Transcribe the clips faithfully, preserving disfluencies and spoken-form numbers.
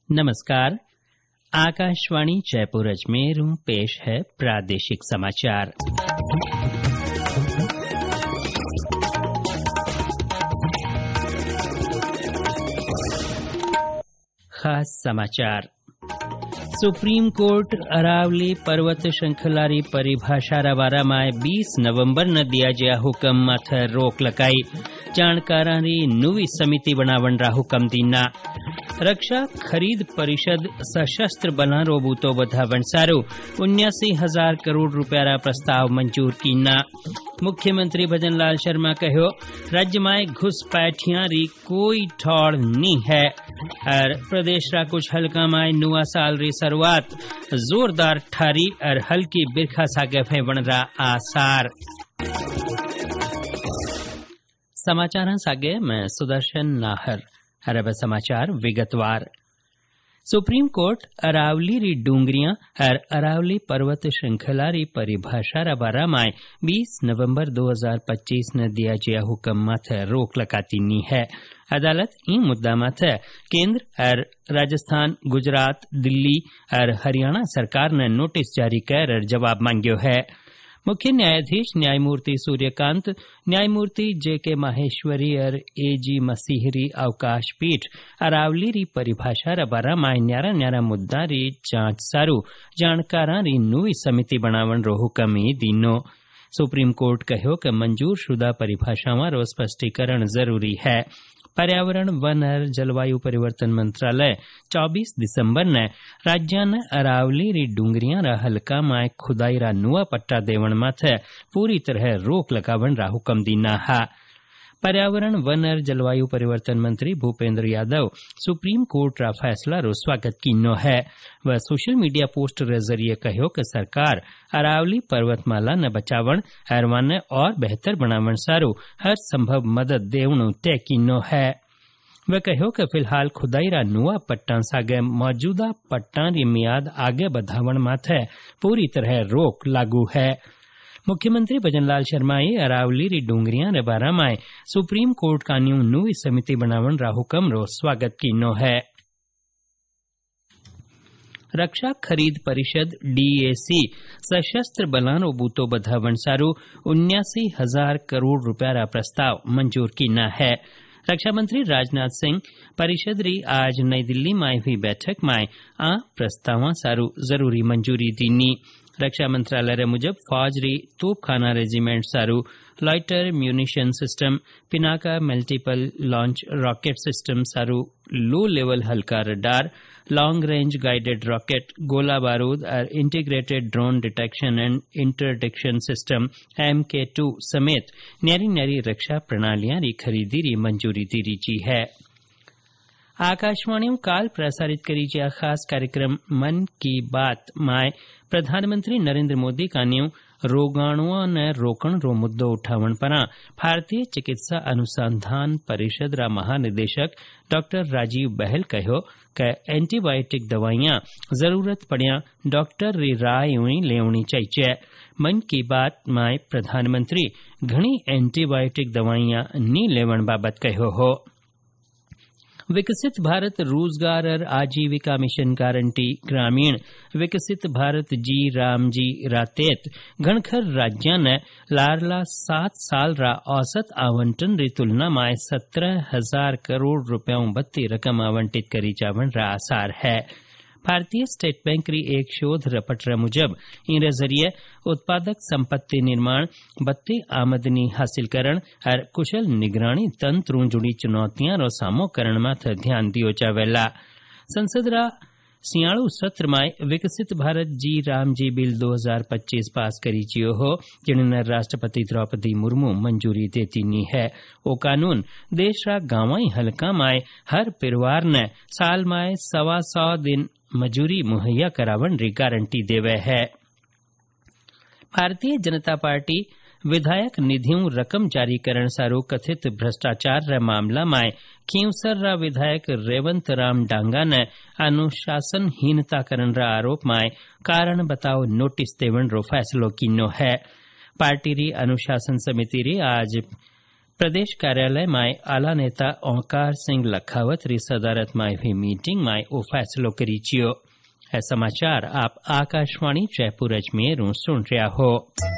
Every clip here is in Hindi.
नमस्कार। आकाशवाणी जयपुर अजमेर पेश है प्रादेशिक समाचार। खास समाचार। सुप्रीम कोर्ट अरावली पर्वत श्रृंखला री परिभाषा रा बारा में बीस नवंबर न दिया जया हुकम माथे रोक लगाई। जाणकारां री नवी समिति बनावण रा हुकम दीना। रक्षा खरीद परिषद सशस्त्र बलां रो बूतो वधावण सारू उन्यासी हजार करोड़ रुपया रा प्रस्ताव मंजूर कीना। मुख्यमंत्री भजनलाल शर्मा कहो राज्य में घुसपैठियां री कोई ठौड़ नहीं है। और प्रदेश रा कुछ हलका में नवा साल री शुरुआत जोरदार ठारी और हल्की बिरखा सागे फेवण रा आसार। समाचार सागे मैं सुदर्शन नाहर। अरब समाचार विगतवार। सुप्रीम कोर्ट अरावली री डूंगरियां और अरावली पर्वत श्रृंखला री परिभाषा रा बारा में बीस नवंबर दो हजार पच्चीस न दिया जया हुकम माथे रोक लगाती नी है। अदालत ई मुद्दा माथे केंद्र और राजस्थान, गुजरात, दिल्ली और हरियाणा सरकार ने नोटिस जारी कर जवाब मांग्यो है। मुख्य न्यायाधीश न्यायमूर्ति सूर्यकांत, न्यायमूर्ति जे के माहेश्वरी और ए जी मसीहरी अवकाश पीठ अरावली री परिभाषा रा बारा में न्यारा न्यारा मुद्दा री जांच सारू जाणकारां री नवी समिति बनावण रो हुकम दीनो। सुप्रीम कोर्ट कहो कि मंजूर शुदा परिभाषावां रो स्पष्टीकरण जरूरी है। पर्यावरण, वन और जलवायु परिवर्तन मंत्रालय चौबीस दिसंबर ने राज्य ने अरावली री डूंगरियां रा हल्का में खुदाई रा नुआ पट्टा देवण माथे पूरी तरह रोक लगावण रा हुकम दीना हा। पर्यावरण, वन और जलवायु परिवर्तन मंत्री भूपेंद्र यादव सुप्रीम कोर्ट रा फैसला रो स्वागत कीनो है। वह सोशल मीडिया पोस्ट रे जरिए कहो कि सरकार अरावली पर्वतमाला न बचावण और वन और बेहतर बनावण सारू हर संभव मदद देवणु तय कीनो है। वह कहो कि फिलहाल खुदाई रा नुआ पट्टा सागे मौजूदा पट्टा री मियाद आगे बढ़ावण माथे पूरी तरह रोक लागू है। मुख्यमंत्री भजनलाल शर्माए अरावली री डूंगरियां रे बारा में सुप्रीम कोर्ट का न्यू नवी समिति बनावण रा हुकम रो स्वागत कीनो है। रक्षा खरीद परिषद डीएसी सशस्त्र बलां रो बूतो बढ़ावण सारू उन्यासी हजार करोड़ रुपया रा प्रस्ताव मंजूर कीना है। रक्षा मंत्री राजनाथ सिंह परिषद री आज नई दिल्ली में हुई बैठक में आ प्रस्तावां सारू जरूरी मंजूरी दीनी। रक्षा मंत्रालय रे मुजब फौज री तोपखाना रेजिमेंट सारू lighter munition system, Pinaka multiple launch rocket system सारू लो लेवल हल्का radar, long range guided rocket, गोला बारूद और integrated drone detection and interdiction system M K two समेत न्यारी न्यारी रक्षा प्रणालियां री खरीदी री मंजूरी दी रीची है। आकाशवाणी काल प्रसारित करी गया खास कार्यक्रम मन की बात में प्रधानमंत्री नरेंद्र मोदी का न्यू रोगाणुओं ने रोकण रो मुद्दो उठावण परा भारतीय चिकित्सा अनुसंधान परिषद रा महानिदेशक डॉक्टर राजीव बहल कहो कि एंटीबायोटिक दवाइयां जरूरत पड़िया डॉक्टर री राय लेवनी चाहिए। मन की बात में प्रधानमंत्री घणी एंटीबायोटिक दवाइयां नी लेवण बाबत कहो हो। विकसित भारत रोजगार और आजीविका मिशन गारंटी ग्रामीण विकसित भारत जी राम जी रातेत घणखर राज्य ने लारला सात साल रा औसत आवंटन री तुलना में सत्रह हजार करोड़ रुपयों बत्ती रकम आवंटित करी जावन रा आसार है। भारतीय स्टेट बैंक री एक शोध रपट मुजब इन जरिए उत्पादक संपत्ति निर्माण, बत्ती आमदनी हासिल करण और कुशल निगरानी तंत्र जुड़ी चुनौतियां रो सामो करण माथे ध्यान दियो जावेला। संसद रा सियाळु सत्र में विकसित Bharat G Ram G bill दो हजार पच्चीस पास करी जियो हो, जिन्हें राष्ट्रपति द्रौपदी मुर्मू मंजूरी देती नी है। वो कानून देश रा गांवाई हलका में हर परिवार ने साल में सवा सौ दिन मजूरी मुहैया करावन री गारंटी देवे है। भारतीय जनता पार्टी विधायक निधियों रकम जारी करण सारू कथित भ्रष्टाचार रे मामला में खींवसर रा विधायक रेवंत राम डांगा ने अनुशासनहीनता करण रा आरोप में कारण बताओ नोटिस देवण रो फैसलो कीनो है। पार्टी री अनुशासन समिति री आज प्रदेश कार्यालय माय आला नेता ओंकार सिंह लखावत री सदारत माय हुई मीटिंग माय ओ फैसलो करी चियो। है समाचार आप आकाशवाणी जयपुर अजमेर सुन रहा हो।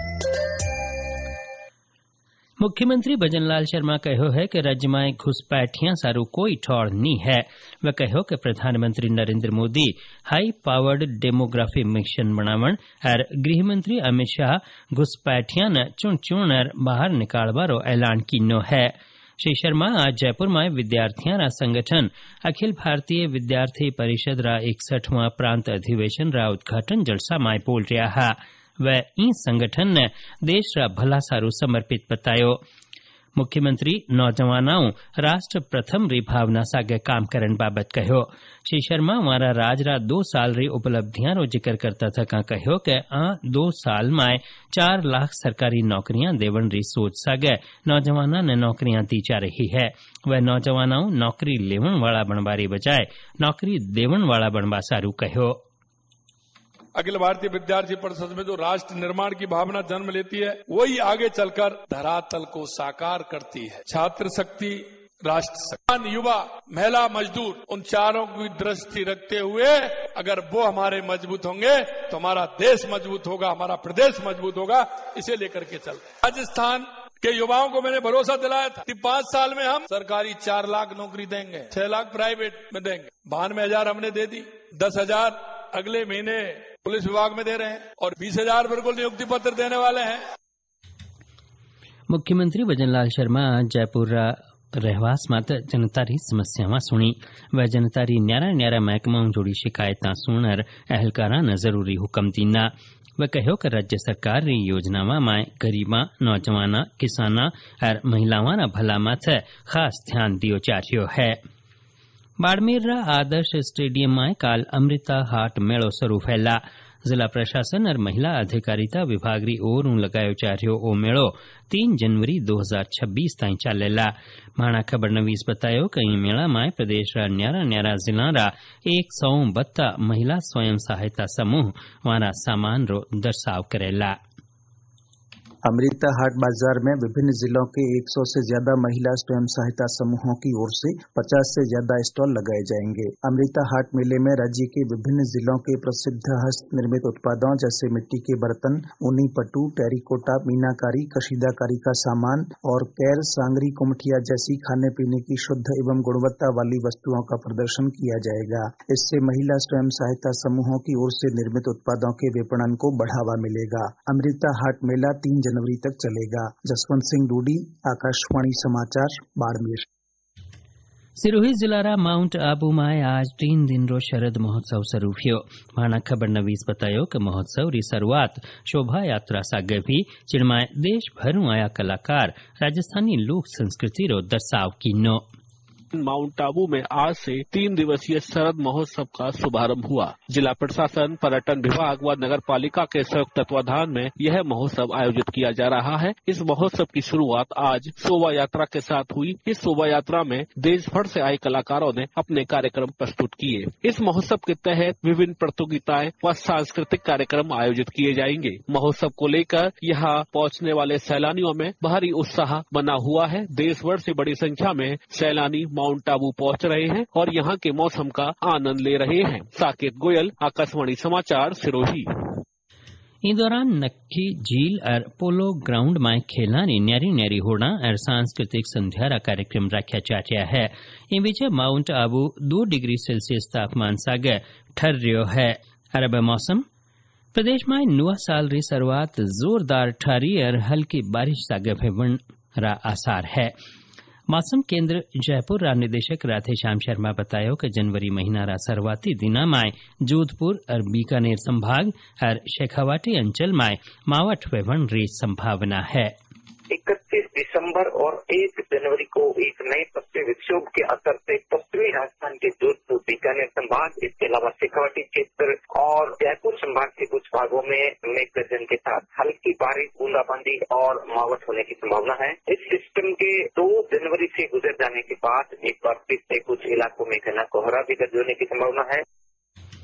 मुख्यमंत्री भजन लाल शर्मा कहो है कि राज्य में घुसपैठियां सारू कोई ठौड़ नहीं है। वह कहो कि प्रधानमंत्री Narendra Modi high powered demography mission बनावण और गृहमंत्री अमित शाह घुसपैठियां न चुन चुन बाहर निकालवारो ऐलान कीनो है। श्री शर्मा आज जयपुर में विद्यार्थियों रा संगठन अखिल भारतीय विद्यार्थी परिषद रा इकसठवां प्रांत अधिवेशन रा उद्घाटन जलसा में बोल रहा है। वह ई संगठन ने देश रा भला सारू समर्पित बतायो। मुख्यमंत्री नौजवानों राष्ट्र प्रथम री भावना सागे काम करन बाबत कहो। श्री शर्मा हमारा राज रा दो साल री उपलब्धियां रो जिक्र करता था का कहो कि आ दो साल में चार लाख सरकारी नौकरियां देवन री सोच सागे नौजवानों ने नौकरियां दी जा रही है। वह नौजवानों नौकरी लेवन वाला बनवारी बजाय नौकरी देवन वाला बनवा सारू कहो। अखिल भारतीय विद्यार्थी परिषद में जो राष्ट्र निर्माण की भावना जन्म लेती है वही आगे चलकर धरातल को साकार करती है। छात्र शक्ति, राष्ट्र शक्ति, युवा, महिला, मजदूर, उन चारों की दृष्टि रखते हुए अगर वो हमारे मजबूत होंगे तो हमारा देश मजबूत होगा, हमारा प्रदेश मजबूत होगा। इसे लेकर के चलते राजस्थान के युवाओं को मैंने भरोसा दिलाया था कि पांच साल में हम सरकारी चार लाख नौकरी देंगे, छह लाख प्राइवेट में देंगे। बानवे हजार हमने दे दी, दस हजार अगले महीने पुलिस विभाग में दे रहे हैं और बीस हजार बिल्कुल नियुक्ति पत्र देने वाले हैं। मुख्यमंत्री भजन लाल शर्मा जयपुर रहवास मात जनतारी समस्यावां सुनी। वह जनतारी न्यारा न्यारा महकमाओं जोड़ी शिकायतां सुनर अहलकारा न जरूरी हुक्म दीना। वह कहो कि राज्य सरकार री योजनावां में गरीबा, नौजवाना, किसाना और महिलावां रा भला माथे खास ध्यान दियो जा रह्यो है। बाड़मेर आदर्श स्टेडियम में काल अमृता हाट मेलो शुरू फैला। जिला प्रशासन और महिला अधिकारिता विभाग री ओर लगायो जा रह्यो ओ मेलो तीन जनवरी दो हजार छब्बीस ताई चलेला। माणा खबर नवीस बतायो कि ई मेला में प्रदेश रा न्यारा न्यारा जिला रा एक सौ बत्ता महिला स्वयं सहायता समूह वारा सामान रो दर्शाव करेला। अमृता हाट बाजार में विभिन्न जिलों के सौ से ज्यादा महिला स्वयं सहायता समूहों की ओर से पचास से ज्यादा स्टॉल लगाए जाएंगे। अमृता हाट मेले में राज्य के विभिन्न जिलों के प्रसिद्ध हस्त निर्मित उत्पादों जैसे मिट्टी के बर्तन, ऊनी पट्टू, टेरिकोटा, मीनाकारी, कशीदाकारी का सामान और कैर, सांगरी, कुमठिया जैसी खाने पीने की शुद्ध एवं गुणवत्ता वाली वस्तुओं का प्रदर्शन किया जाएगा। इससे महिला स्वयं सहायता समूहों की ओर से निर्मित उत्पादों के विपणन को बढ़ावा मिलेगा। अमृता हाट मेला तीन जनवरी तक चलेगा। जसवंत सिंह डूडी, आकाशवाणी समाचार, बाड़मेर। सिरोही जिला रा माउंट आबू में आज तीन दिन रो शरद महोत्सव शुरू हुयो। माना खबर नवीस बतायो कि महोत्सव री शुरुआत शोभा यात्रा सागे भी जिनमें देश भरू आया कलाकार राजस्थानी लोक संस्कृति रो दर्शाव कीनो। माउंट आबू में आज से तीन दिवसीय शरद महोत्सव का शुभारंभ हुआ। जिला प्रशासन, पर्यटन विभाग व नगर पालिका के संयुक्त तत्वाधान में यह महोत्सव आयोजित किया जा रहा है। इस महोत्सव की शुरुआत आज शोभा यात्रा के साथ हुई। इस शोभा यात्रा में देश भर से आए कलाकारों ने अपने कार्यक्रम प्रस्तुत किए। इस महोत्सव के तहत विभिन्न प्रतियोगिताएं व सांस्कृतिक कार्यक्रम आयोजित किए जाएंगे। महोत्सव को लेकर यहाँ पहुँचने वाले सैलानियों में भारी उत्साह बना हुआ है। देश भर से बड़ी संख्या में सैलानी माउंट आबू पहुंच रहे हैं और यहाँ के मौसम का आनंद ले रहे हैं। साकेत गोयल, आकाशवाणी समाचार, सिरोही। इस दौरान नक्की झील और पोलो ग्राउंड में खेलानी न्यारी न्यारी होना और सांस्कृतिक संध्या रा कार्यक्रम रखा जा रहा है। इन बीच माउंट आबू दो डिग्री सेल्सियस तापमान सागे ठहर रह्यो है। अरब मौसम प्रदेश में नवा साल री शुरुआत जोरदार ठारी और हल्की बारिश सागे भेवन रा आसार है। मौसम केंद्र जयपुर रा निदेशक राधेश्याम शर्मा बतायो कि जनवरी महीना रा शुरुआती दिना में जोधपुर और बीकानेर संभाग और शेखावाटी अंचल में मावठ वेवन री संभावना है। इकतीस दिसंबर और एक जनवरी को एक नए पश्चिमी विक्षोभ के असर से पश्चिमी राजस्थान के जोधपुर, बीकानेर संभाग, इसके अलावा शेखावाटी क्षेत्र और जयपुर संभाग के कुछ भागों में मेघ गर्जन के साथ हल्की बारिश, बूंदाबांदी और मावठ होने की संभावना है। इस सिस्टम के दो जनवरी से गुजर जाने के बाद एक बार फिर से कुछ इलाकों में घना कोहरा भी दर्ज होने की संभावना है।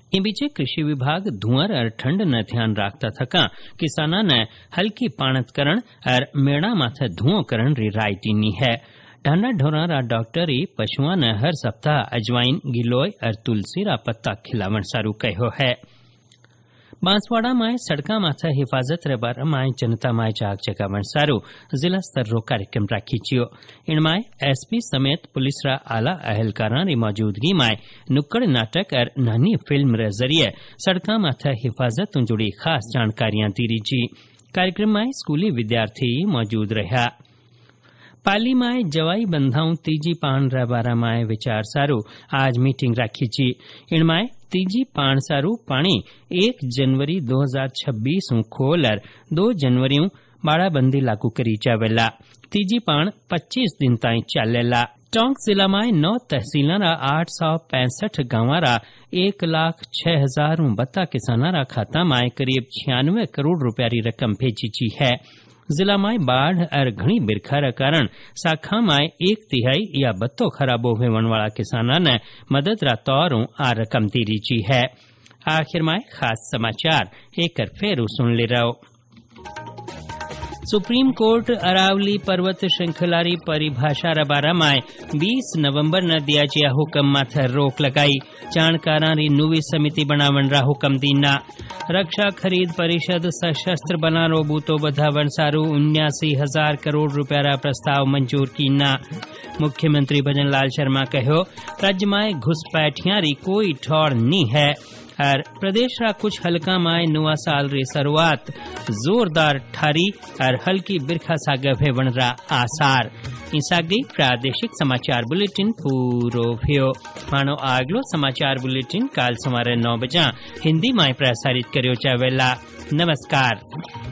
इन बीचे कृषि विभाग धुंअर और ठंड न ध्यान राखता थका किसाना ने हल्की पाणत करण और मेड़ा माथे धुओं करण री राय टीनी है। ढाना ढोरा रा डॉक्टरी पशुआ ने हर सप्ताह अजवाइन गिलोय और तुलसी रा पत्ता खिलावण सारू कहो है। बांसवाड़ा में सड़का माथे हिफाजत रे बारे में जनता में जाग जगावण सारू जिला स्तर रो कार्यक्रम राखी छियो। इनमाय एसपी समेत पुलिस रा आला अहलकारां री मौजूदगी में नुक्कड़ नाटक और नानी फिल्म रे जरिए सड़का माथे हिफाजत जुड़ी खास जानकारियां दी जी। कार्यक्रम में स्कूली विद्यार्थी मौजूद रहा। पाली में जवाई बंधाऊ तीजी पाण रे बारे में विचार सारू आज मीटिंग राखी छी। इनमाय तीजी पाण सारू पाणी एक जनवरी दो हजार छब्बीस खोल और दो जनवरी बाड़ाबंदी लागू करी जावेला। तीजी पाण पच्चीस दिन ताई चलेला। टोंक जिला में नौ तहसीलों रा आठ सौ पैंसठ गांवा रा एक लाख छह हजार बत्ता किसाना रा खाता में करीब छियानवे करोड़ रुपया री रकम भेजी ची है। जिला में बाढ़ और घनी बिरखा रे कारण शाखा में एक तिहाई या बत्तो खराबो होवन वाला किसाना ने मदद रा तौरों आ रकम दी रीची है। आखिर में खास समाचार एक फेरू सुन ले रहो। सुप्रीम कोर्ट अरावली पर्वत श्रृंखलारी परिभाषा रा बारा में बीस नवंबर न दिया जिया हुक्म माथे रोक लगाई। जानकारा री नवी समिति बनावण रा हुक्म दीना। रक्षा खरीद परिषद सशस्त्र बनारो बूतो बधावण सारू उन्यासी हजार करोड़ रुपया रा प्रस्ताव मंजूर कीना। मुख्यमंत्री भजन लाल शर्मा कहो राज्य में घुसपैठियां री कोई ठौर नी है और प्रदेश रा कुछ हलका में नवा साल री शुरुआत जोरदार ठारी और हल्की बिरखा सागे भेवण रा आसार। इंसागी प्रादेशिक समाचार बुलेटिन पूरो भ्यो। मानो आगलो समाचार बुलेटिन काल सवारे नौ बजा हिंदी में प्रसारित कर्यो जावेला। नमस्कार।